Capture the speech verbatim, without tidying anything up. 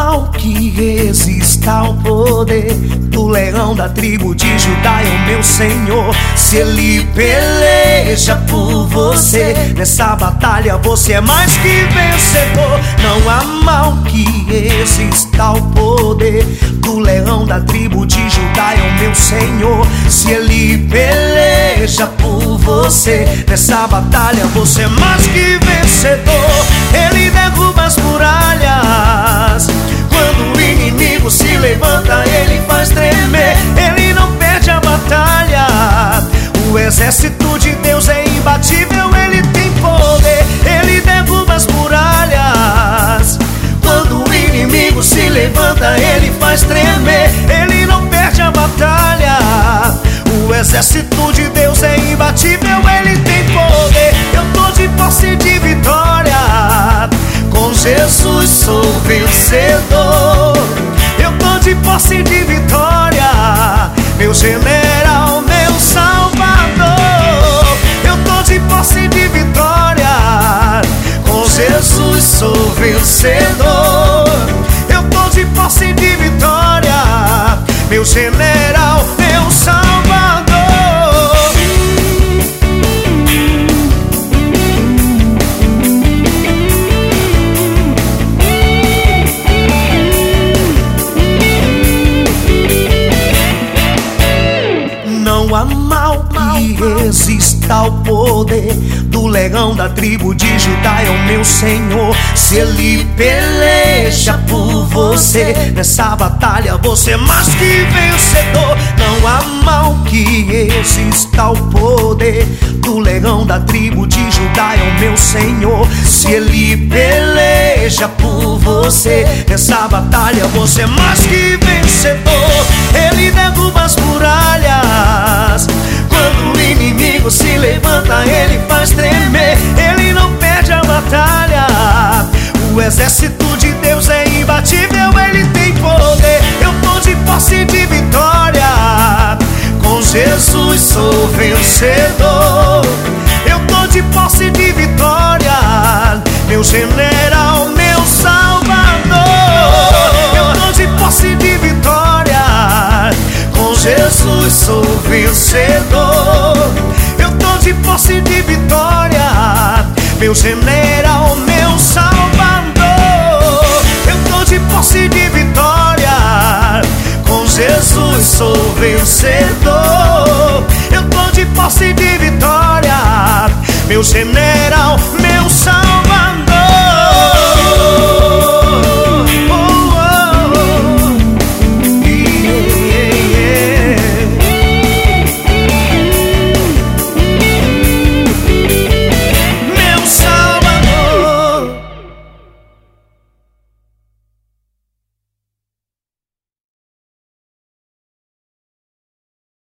mal que resista ao poder do leão da tribo de Judá é o meu Senhor. Se Ele peleja por você, nessa batalha você é mais que vencedor. Não há mal que resista ao poder do leão da tribo de Judá é o meu Senhor. Se Ele peleja por você, nessa batalha você é mais que vencedor. Ele derruba as muralhas, quando o inimigo se levanta ele faz tremer. Ele não perde a batalha, o exército de Deus é imbatível, ele tem poder. Ele derruba as muralhas, quando o inimigo se levanta ele faz tremer. Ele não perde a batalha, o exército de Deus é imbatível, ele tem poder. Eu tô de posse de vitória, com Jesus sou vencedor. Eu tô de posse de vitória, meu general, meu salvador. Eu tô de posse de vitória, com Jesus sou vencedor. Eu tô de posse de vitória, meu general, meu salvador. Não há mal que resista ao poder do leão da tribo de Judá é o meu Senhor. Se Ele peleja por você, nessa batalha você é mais que vencedor. Não há mal que resista ao poder do leão da tribo de Judá é o meu Senhor. Se Ele peleja por você, nessa batalha você é mais que vencedor. Ele derruba as muralhas, quando o inimigo se levanta ele faz tremer. Ele não perde a batalha, o exército de Deus é imbatível, ele tem poder. Eu tô de posse de vitória, com Jesus sou vencedor. Eu tô de posse de vitória, meu general, meu salvador. Eu tô de posse de vitória, com Jesus sou vencedor. Eu tô de posse de vitória, meu general, meu salvador. Eu tô de posse de vitória, com Jesus sou vencedor. Eu tô de posse de vitória, meu general, meu salvador.